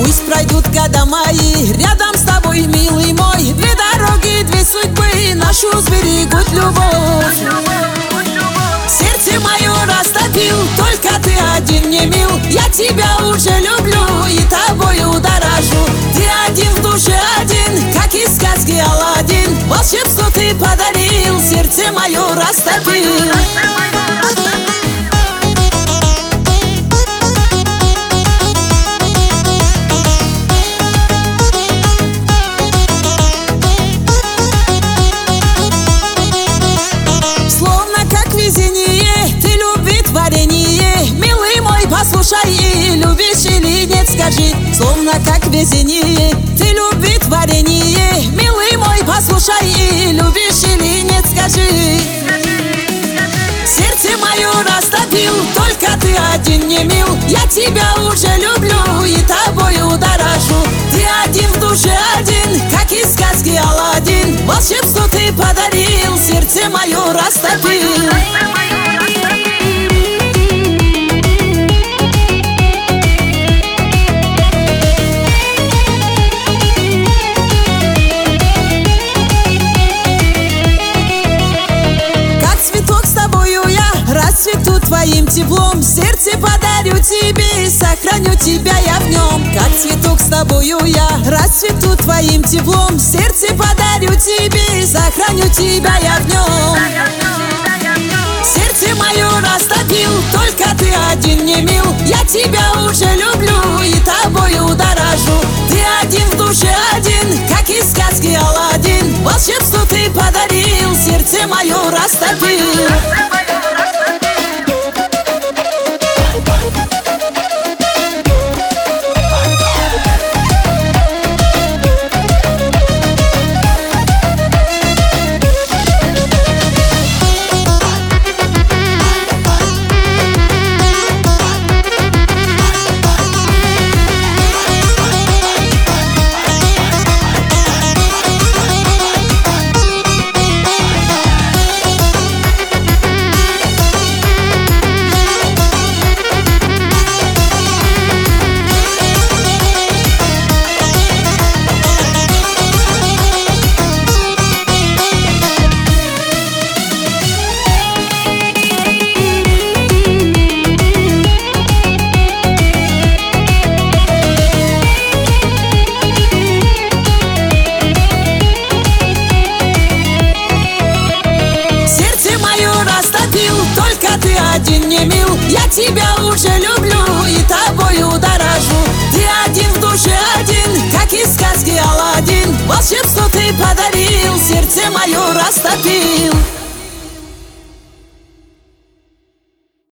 Пусть пройдут года мои, рядом с тобой, милый мой. Две дороги, две судьбы, нашу сберегут любовь. Сердце мое растопил, только ты один мне мил. Я тебя уже люблю и тобою дорожу. Ты один в душе, один, как из сказки Аладдин. Волшебство ты подарил, сердце мое растопил. Послушай, и любишь или нет, скажи. Словно как везение, ты любви творение. Милый мой, послушай, и любишь или нет, скажи. Сердце мое растопил, только ты один мне мил. Я тебя уже люблю и тобою дорожу. Ты один в душе, один, как из сказки Аладдин. Волшебство ты подарил, сердце мое растопил. Расцвету твоим теплом, сердце подарю тебе, сохраню тебя я в нем. Как цветок с тобою я расцвету твоим теплом, сердце подарю тебе, сохраню тебя я в нем. Сердце мое растопил, только ты один мне мил. Я тебя уже люблю и тобою дорожу. Ты один в душе, один, как из сказки Аладдин. Волшебство ты подарил, сердце мое растопил. Один мне мил, я тебя уже люблю и тобою дорожу. Ты один в душе, один, как из сказки Аладдин. Волшебство ты подарил, сердце мое растопил.